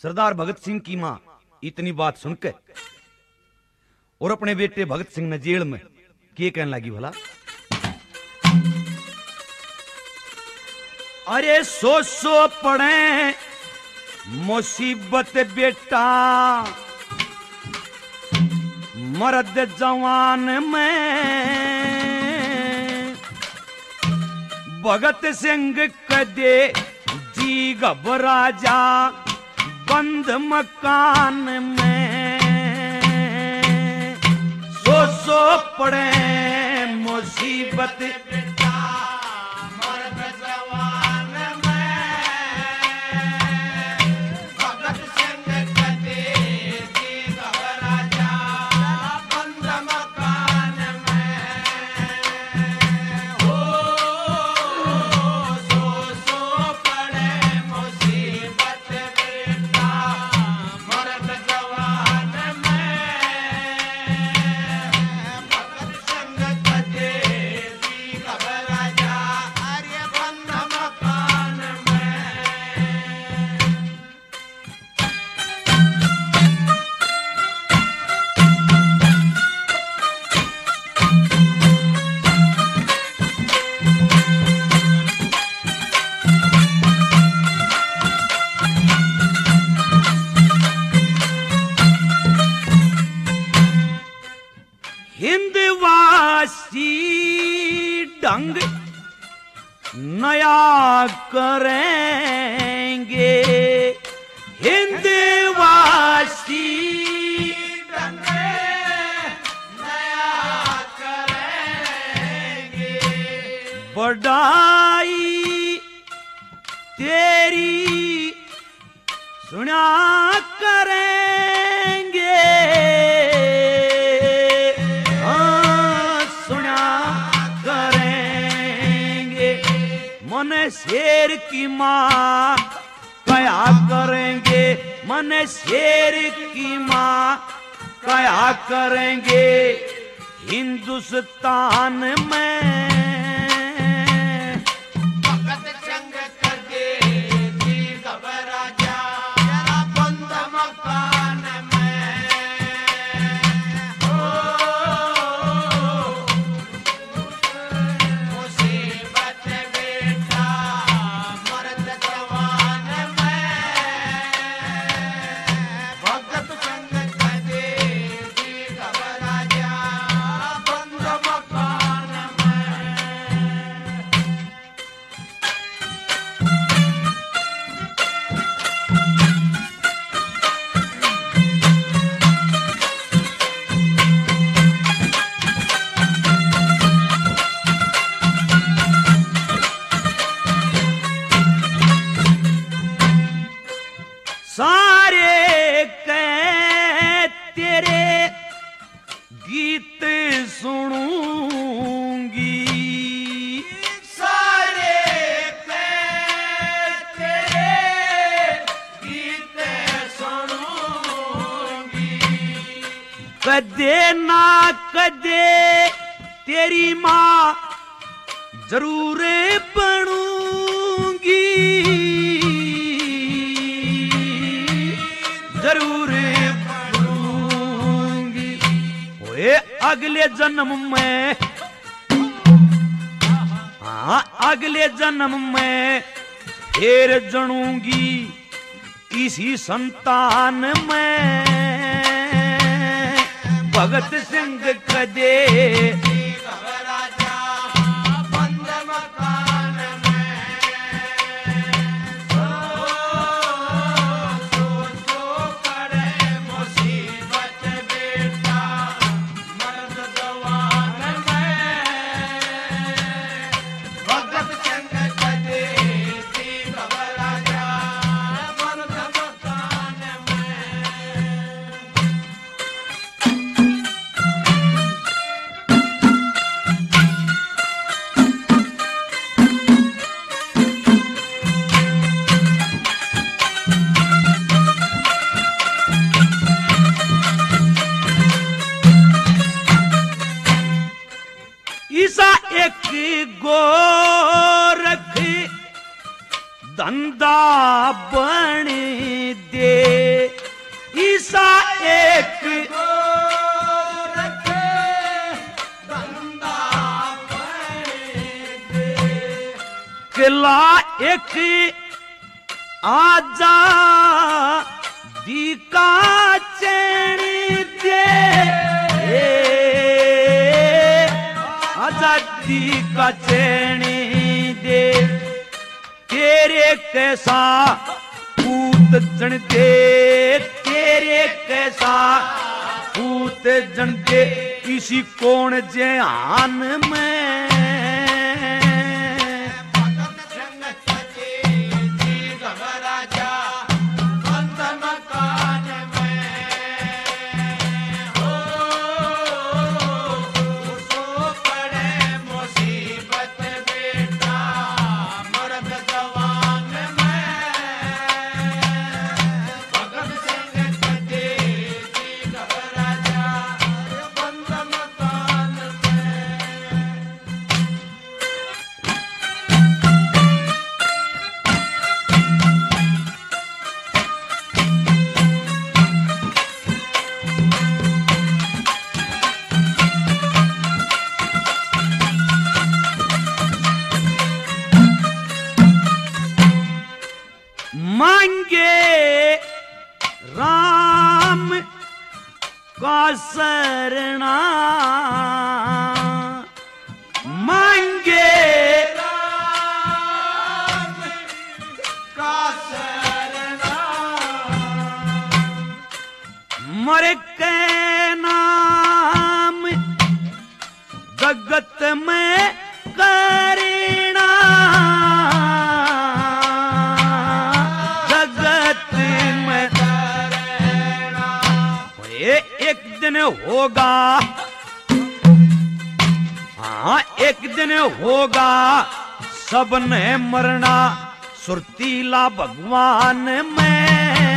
सरदार भगत सिंह की मां इतनी बात सुनकर और अपने बेटे भगत सिंह ने जेल में क्या कहने लगी भला? अरे सो पड़े मुसीबत बेटा मर्द जवान में भगत सिंह कदे जी घबरा जा बंद मकान में सो पड़े मुसीबत ढंग नया करेंगे हिंदवासी ढंग नया करेंगे बढ़ाई तेरी सुना करेंगे मन शेर की माँ क्या करेंगे मन शेर की माँ क्या करेंगे हिंदुस्तान में भगत सिंह कदे जी घबरा जा बंद मकान में मुसीबत बेटा मर्द जवान में भगत सिंह कदे जी घबरा जा बंद मकान में। सारे कह तेरे गीत सुनूंगी सारे कह तेरे गीत सुनूंगी कदे ना कदे तेरी माँ जरूर बनूंगी जरूर बनूंगी ओए अगले जन्म में हाँ अगले जन्म में फिर जनूंगी इसी संतान में भगत सिंह कदे धंधा बन दे चेला एक आजा दी का चैनी दे, आजादी का चैनी दे, तेरे कैसा पूत जन दे, तेरे कैसा पूत जन दे, इसी कौन जहान में मांगे राम का शरणा, मांगे राम का शरणा, मर के नाम जगत में करीना, एक दिन होगा, हाँ एक दिन होगा सबने मरना, सुरतीला भगवान में